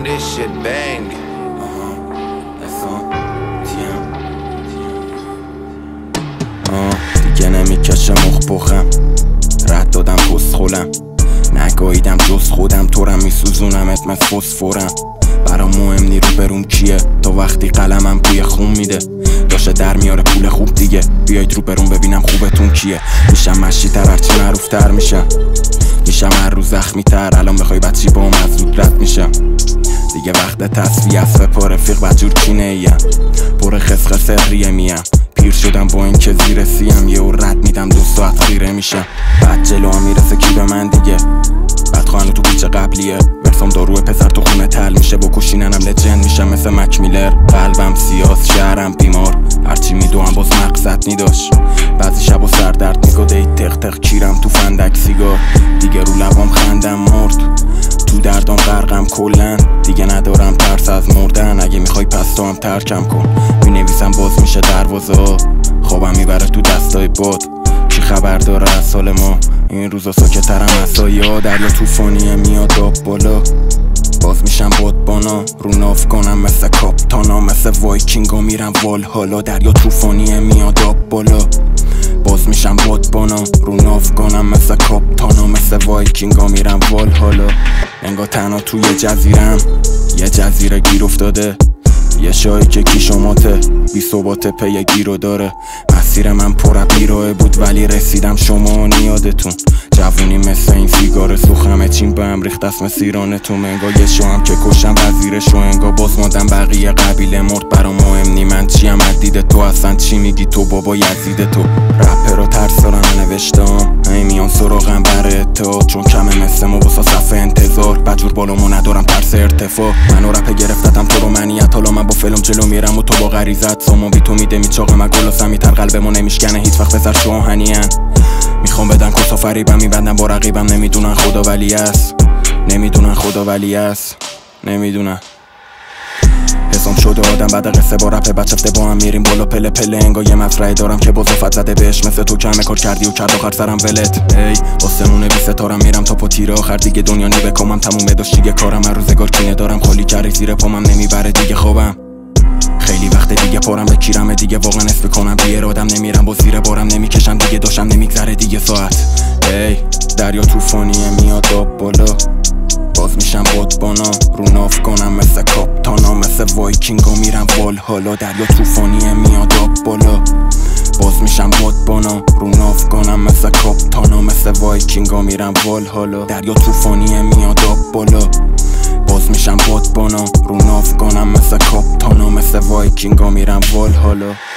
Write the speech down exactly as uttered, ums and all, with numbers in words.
on, this shit bang. دیگه نمیکشه مخ بخم، رد دادم پس خولم، نگاهیدم جز خودم، تورم میسوزونمت مثل فسفورم. برام مهم نی رو بروم کیه، تا وقتی قلمم بوی خون میده داشته در میاره پول خوب دیگه. بیاید رو بروم ببینم خوبتون کیه. میشم مشی تر هرچی معروف تر میشم، میشم هر روز زخمی تر. الان بخوای بچی با هم از زود رد میشم. دیگه وقت تصفیه است، پر رفیق بدجور کینه ایم، پر خسخ سریه میم. پیر شدم با این که زیر سیم، یه او رد میدم دو ساعت خیره میشم. بعد جلو هم میرسه کی به من دیگه، بعد خواهنو تو پیچه قبلیه. ورسام داروه پسر تو خونه تل میشه، بکشیننم لجند میشم مثل مک میلر. قلبم سیاس، شهرم بیمار، هرچی میدوام باز مقصد نیداش. بعضی شب و سر درد میگاده ای تق تق کیرم تو فندک سیگار. دیگه رو لبام خندم مرد، تو دردام غرقم کلن. دیگه ندارم ترس از مردن، اگه میخوای پس تو هم ترکم کن. مینویسم باز میشه دروازه ها، خوابم میبره تو دستای باد. چی خبر داره از سال ما، این روزا ساکترم اسایی ها. دریا توفانیه میاد آب بالا، باز میشم بادبانا. رو ناف کنم مثل کاپتانا، مثل وایکینگا میرم وال حالا. دریا توفانیه میاد آب بالا، باز میشم بادبانا. رو ناف کنم مثل کاپتانا، مثل وایکینگا میرم وال حالا. انگار تنها توی جزیرم، یه جزیره گیر افتاده، یه شایی که کیشوماته بی ثباته پی گیرو داره. مسیر من پر بیراه بود ولی رسیدم شما نیادتون. جوونی مثل این سیگار سوخمه چین به هم ریخت اسم سیرانتون. انگار یه شو هم که کشم وزیر شو، انگار باز مادم بقیه قبیله مرد. برام مهم نی من چیم از دید تو، اصلا چی میگی تو بابا یزید تو. رپر رو ترس دارم نوشتم، همین میان سراغم بره تو، چون کمه مثل ما واسه صفحه انتظار. بجور بالامو ندارم ترس ارتفاع، منو رپ گرفتتم تو رو منیت. حالا من با فلم جلو میرم و تو با غریزت. سامان بی تو میده میچاقه مگل و سمیتر، قلبمو نمیشکنه هیچ وقت بزر شو هنیان. میخوام بدن کسا فریبم، میبندم با رقیبم. نمیدونن خدا ولی است، نمیدونن خدا ولی است، نمیدونن. حسام شده آدم بعد قصه با رپ بچفته با هم میریم بالا پله پله. انگار یه مطرحی دارم که بازافت زده بهش، مثل تو کمه کار کردی و کرد آخر سرم ولت. ای آسمونه بی ستارم میرم تا پا تیر آخر. دیگه دنیا نی بکامم تمومه داشت دیگه کارم. هر روزگار کینه دارم خالی کردی زیر پامم نمیبره دیگه خوابم. خیلی وقت دیگه پارم به کیرمه دیگه، واقعا اسم کنم بی ارادم نمیرم با زیر بارم نمیکشم دیگه. داشتم نمیگذره دیگه ساعت. ای دریا توفانیه میاد آب بالا، باز میشم بادبانا. رو ناف کنم مثل کاپتانا، مثل وایکینگا میرم وال حالا. دریا توفانیه میاد آب بالا، باز میشم بادبانا. رو ناف کنم مثل کاپتانا، مثل وایکینگا میرم وال حالا. دریا توفانیه میاد آب بالا، باز میشم بادبانا. رو ناف کنم مثل کاپتانا، مثل وایکینگا میرم وال حالا.